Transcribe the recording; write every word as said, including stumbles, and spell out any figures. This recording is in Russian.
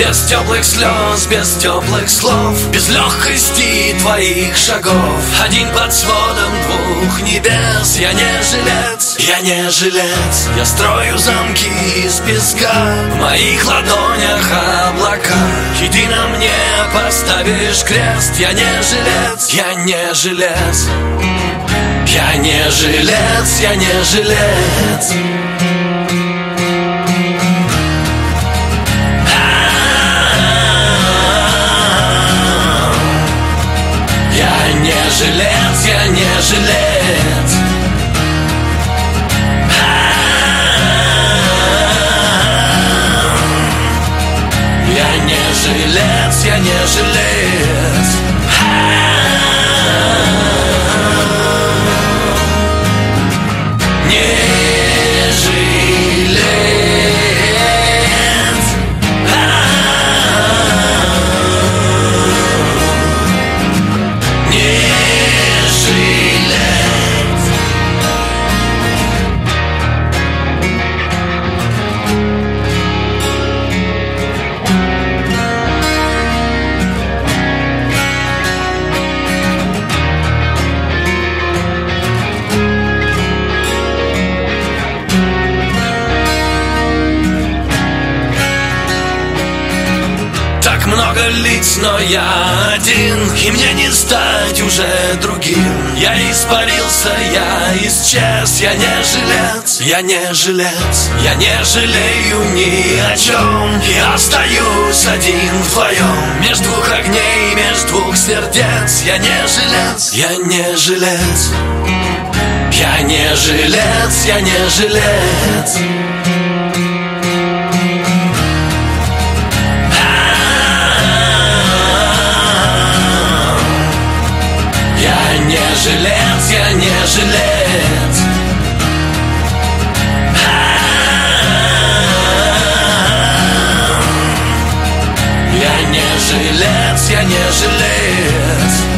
Без теплых слез, без теплых слов, без легкости твоих шагов. Один под сводом двух небес. Я не жилец, я не жилец. Я строю замки из песка, в моих ладонях облака, и ты на мне поставишь крест. Я не жилец, я не жилец. Я не жилец, я не жилец. Я не жилец, я не жилец. Я не жилец, я не жилец. Не жилец. Не жилец. Так много лиц, но я один, и мне не стать уже другим. Я испарился, я исчез. Я не жилец, я не жилец. Я не жалею ни о чем. Я остаюсь один вдвоем, меж двух огней, меж двух сердец. Я не жилец, я не жилец. Я не жилец, я не жилец. Я не жилец, я не жилец. Я не жилец, я не жилец.